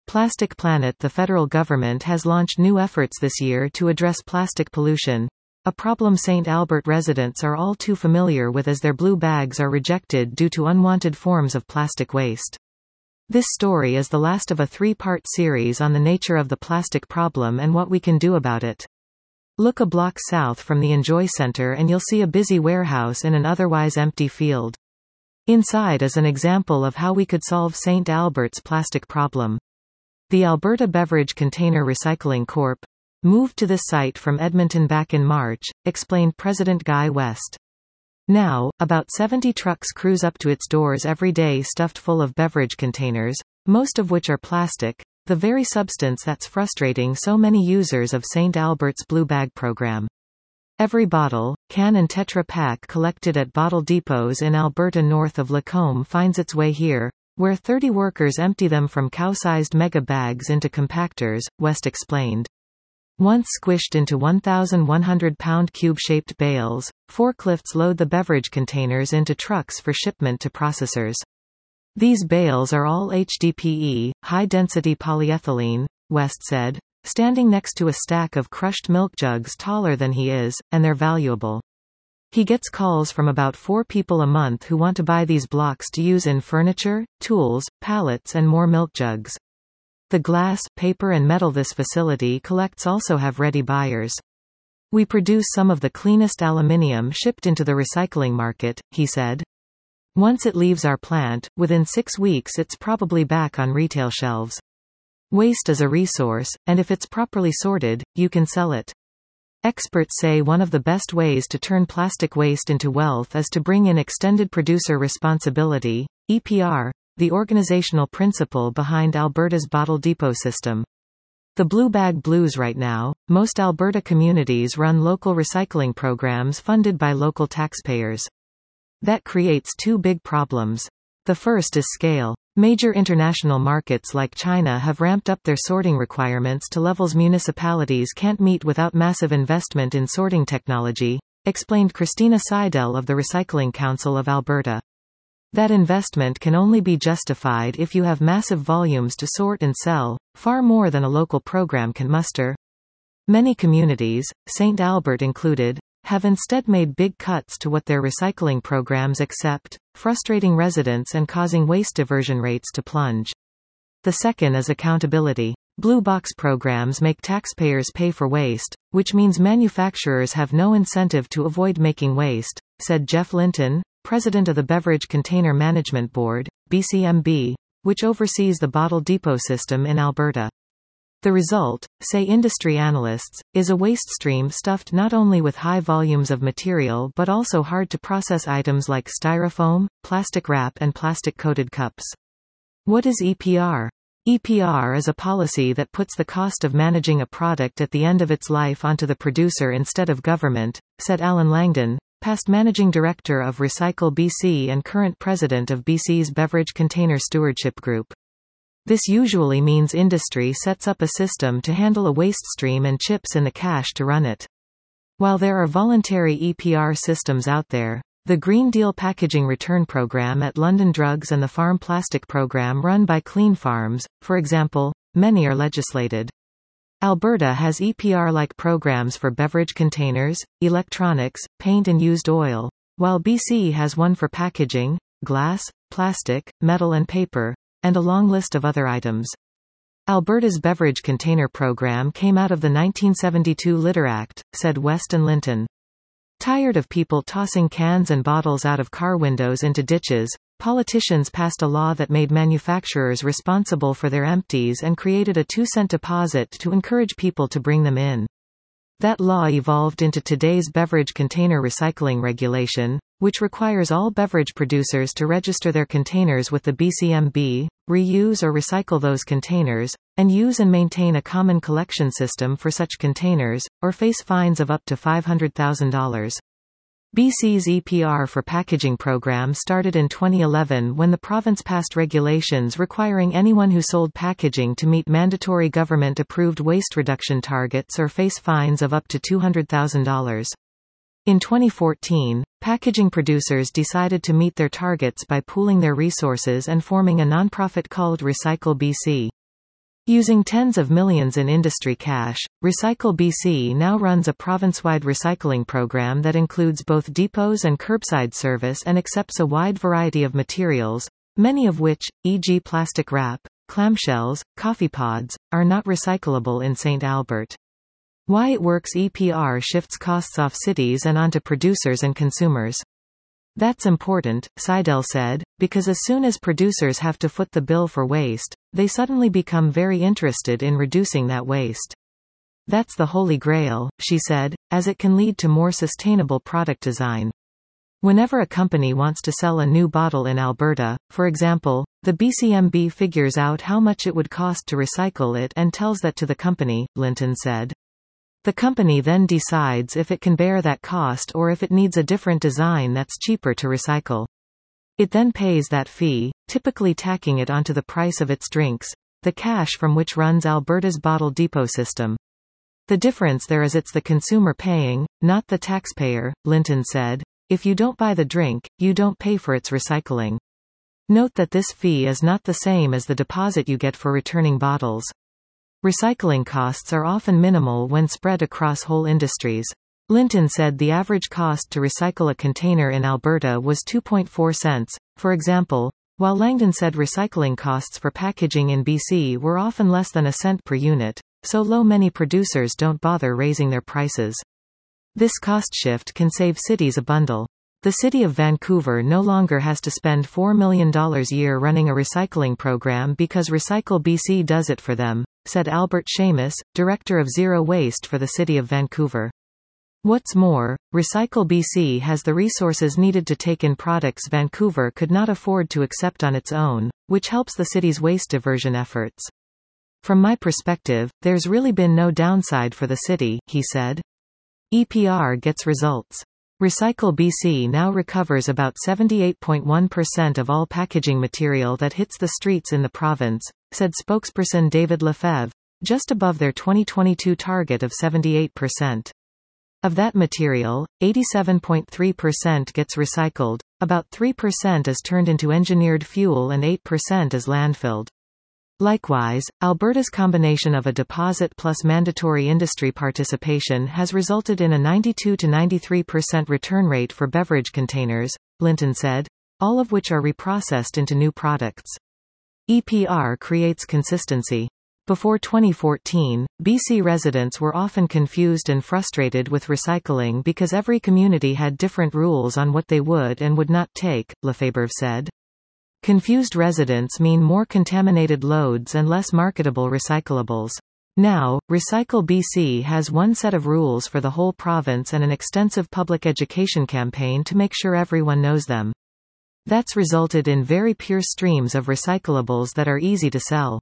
Plastic Planet. The federal government has launched new efforts this year to address plastic pollution, a problem St. Albert residents are all too familiar with as their blue bags are rejected due to unwanted forms of plastic waste. This story is the last of a three-part series on the nature of the plastic problem and what we can do about it. Look a block south from the Enjoy Center and you'll see a busy warehouse in an otherwise empty field. Inside is an example of how we could solve St. Albert's plastic problem. The Alberta Beverage Container Recycling Corp. moved to this site from Edmonton back in March, explained President Guy West. Now, about 70 trucks cruise up to its doors every day stuffed full of beverage containers, most of which are plastic, the very substance that's frustrating so many users of St. Albert's Blue Bag program. Every bottle, can and Tetra Pak collected at bottle depots in Alberta north of Lacombe finds its way here, where 30 workers empty them from cow-sized mega bags into compactors, West explained. Once squished into 1,100-pound cube-shaped bales, forklifts load the beverage containers into trucks for shipment to processors. These bales are all HDPE, high-density polyethylene, West said, standing next to a stack of crushed milk jugs taller than he is, and they're valuable. He gets calls from about 4 people a month who want to buy these blocks to use in furniture, tools, pallets and more milk jugs. The glass, paper and metal this facility collects also have ready buyers. We produce some of the cleanest aluminium shipped into the recycling market, he said. Once it leaves our plant, within 6 weeks it's probably back on retail shelves. Waste is a resource, and if it's properly sorted, you can sell it. Experts say one of the best ways to turn plastic waste into wealth is to bring in extended producer responsibility, EPR, the organizational principle behind Alberta's bottle depot system. The Blue Bag Blues. Right now, most Alberta communities run local recycling programs funded by local taxpayers. That creates two big problems. The first is scale. Major international markets like China have ramped up their sorting requirements to levels municipalities can't meet without massive investment in sorting technology, explained Christina Seidel of the Recycling Council of Alberta. That investment can only be justified if you have massive volumes to sort and sell, far more than a local program can muster. Many communities, St. Albert included, have instead made big cuts to what their recycling programs accept, frustrating residents and causing waste diversion rates to plunge. The second is accountability. Blue box programs make taxpayers pay for waste, which means manufacturers have no incentive to avoid making waste, said Jeff Linton, president of the Beverage Container Management Board, BCMB, which oversees the bottle depot system in Alberta. The result, say industry analysts, is a waste stream stuffed not only with high volumes of material but also hard-to-process items like styrofoam, plastic wrap and plastic-coated cups. What is EPR? EPR is a policy that puts the cost of managing a product at the end of its life onto the producer instead of government, said Alan Langdon, past managing director of Recycle BC and current president of BC's Beverage Container Stewardship Group. This usually means industry sets up a system to handle a waste stream and chips in the cash to run it. While there are voluntary EPR systems out there, the Green Deal Packaging Return Program at London Drugs and the Farm Plastic Program run by Clean Farms, for example, many are legislated. Alberta has EPR-like programs for beverage containers, electronics, paint and used oil, while BC has one for packaging, glass, plastic, metal and paper, and a long list of other items. Alberta's beverage container program came out of the 1972 Litter Act, said West and Linton. Tired of people tossing cans and bottles out of car windows into ditches, politicians passed a law that made manufacturers responsible for their empties and created a 2-cent deposit to encourage people to bring them in. That law evolved into today's beverage container recycling regulation, which requires all beverage producers to register their containers with the BCMB, reuse or recycle those containers, and use and maintain a common collection system for such containers, or face fines of up to $500,000. BC's EPR for packaging program started in 2011 when the province passed regulations requiring anyone who sold packaging to meet mandatory government-approved waste reduction targets or face fines of up to $200,000. In 2014, packaging producers decided to meet their targets by pooling their resources and forming a nonprofit called Recycle BC. Using tens of millions in industry cash, Recycle BC now runs a province-wide recycling program that includes both depots and curbside service and accepts a wide variety of materials, many of which, e.g. plastic wrap, clamshells, coffee pods, are not recyclable in St. Albert. Why it works: EPR shifts costs off cities and onto producers and consumers. That's important, Seidel said, because as soon as producers have to foot the bill for waste, they suddenly become very interested in reducing that waste. That's the holy grail, she said, as it can lead to more sustainable product design. Whenever a company wants to sell a new bottle in Alberta, for example, the BCMB figures out how much it would cost to recycle it and tells that to the company, Linton said. The company then decides if it can bear that cost or if it needs a different design that's cheaper to recycle. It then pays that fee, typically tacking it onto the price of its drinks, the cash from which runs Alberta's bottle depot system. The difference there is it's the consumer paying, not the taxpayer, Linton said. If you don't buy the drink, you don't pay for its recycling. Note that this fee is not the same as the deposit you get for returning bottles. Recycling costs are often minimal when spread across whole industries. Linton said the average cost to recycle a container in Alberta was 2.4 cents, for example, while Langdon said recycling costs for packaging in BC were often less than a cent per unit, so low many producers don't bother raising their prices. This cost shift can save cities a bundle. The City of Vancouver no longer has to spend $4 million a year running a recycling program because Recycle BC does it for them, said Albert Seamus, Director of Zero Waste for the City of Vancouver. What's more, Recycle BC has the resources needed to take in products Vancouver could not afford to accept on its own, which helps the city's waste diversion efforts. From my perspective, there's really been no downside for the city, he said. EPR gets results. Recycle BC now recovers about 78.1% of all packaging material that hits the streets in the province, said spokesperson David Lefebvre, just above their 2022 target of 78%. Of that material, 87.3% gets recycled, about 3% is turned into engineered fuel and 8% is landfilled. Likewise, Alberta's combination of a deposit plus mandatory industry participation has resulted in a 92 to 93% return rate for beverage containers, Linton said, all of which are reprocessed into new products. EPR creates consistency. Before 2014, BC residents were often confused and frustrated with recycling because every community had different rules on what they would and would not take, Lefebvre said. Confused residents mean more contaminated loads and less marketable recyclables. Now, Recycle BC has one set of rules for the whole province and an extensive public education campaign to make sure everyone knows them. That's resulted in very pure streams of recyclables that are easy to sell.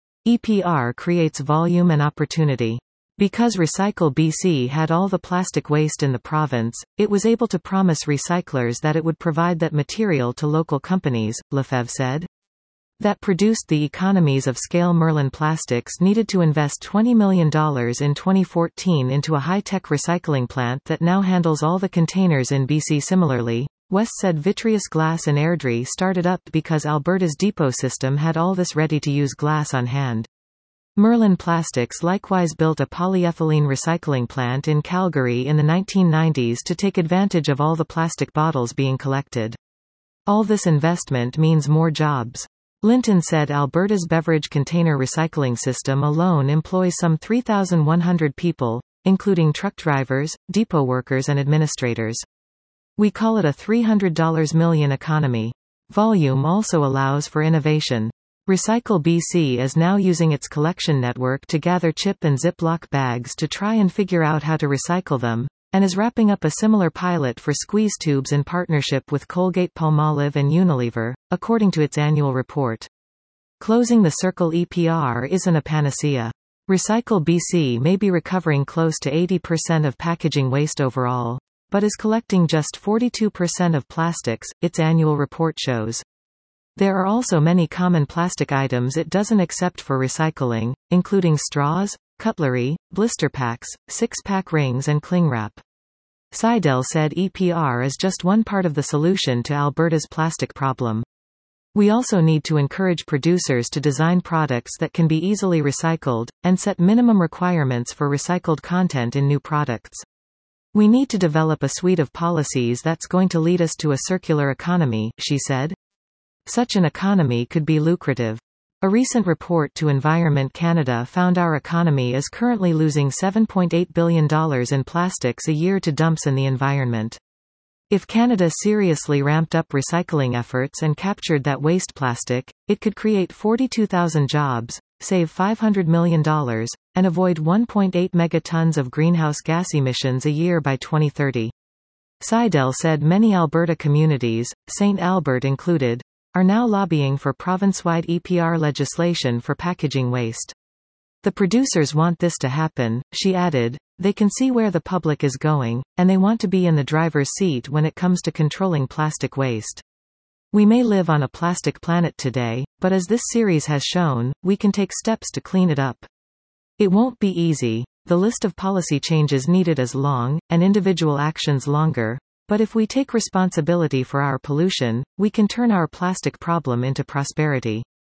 EPR creates volume and opportunity. Because Recycle BC had all the plastic waste in the province, it was able to promise recyclers that it would provide that material to local companies, Lefebvre said. That produced the economies of scale. Merlin Plastics needed to invest $20 million in 2014 into a high-tech recycling plant that now handles all the containers in BC. Similarly, West said Vitreous Glass in Airdrie started up because Alberta's depot system had all this ready-to-use glass on hand. Merlin Plastics likewise built a polyethylene recycling plant in Calgary in the 1990s to take advantage of all the plastic bottles being collected. All this investment means more jobs. Linton said Alberta's beverage container recycling system alone employs some 3,100 people, including truck drivers, depot workers and administrators. We call it a $300 million economy. Volume also allows for innovation. Recycle BC is now using its collection network to gather chip and Ziploc bags to try and figure out how to recycle them, and is wrapping up a similar pilot for squeeze tubes in partnership with Colgate-Palmolive and Unilever, according to its annual report. Closing the circle EPR isn't a panacea. Recycle BC may be recovering close to 80% of packaging waste overall, but is collecting just 42% of plastics, its annual report shows. There are also many common plastic items it doesn't accept for recycling, including straws, cutlery, blister packs, six-pack rings and cling wrap. Seidel said EPR is just one part of the solution to Alberta's plastic problem. We also need to encourage producers to design products that can be easily recycled, and set minimum requirements for recycled content in new products. We need to develop a suite of policies that's going to lead us to a circular economy, she said. Such an economy could be lucrative. A recent report to Environment Canada found our economy is currently losing $7.8 billion in plastics a year to dumps in the environment. If Canada seriously ramped up recycling efforts and captured that waste plastic, it could create 42,000 jobs, save $500 million, and avoid 1.8 megatons of greenhouse gas emissions a year by 2030. Seidel said many Alberta communities, St. Albert included, are now lobbying for province-wide EPR legislation for packaging waste. The producers want this to happen, she added. They can see where the public is going, and they want to be in the driver's seat when it comes to controlling plastic waste. We may live on a plastic planet today, but as this series has shown, we can take steps to clean it up. It won't be easy. The list of policy changes needed is long, and individual actions longer, but if we take responsibility for our pollution, we can turn our plastic problem into prosperity.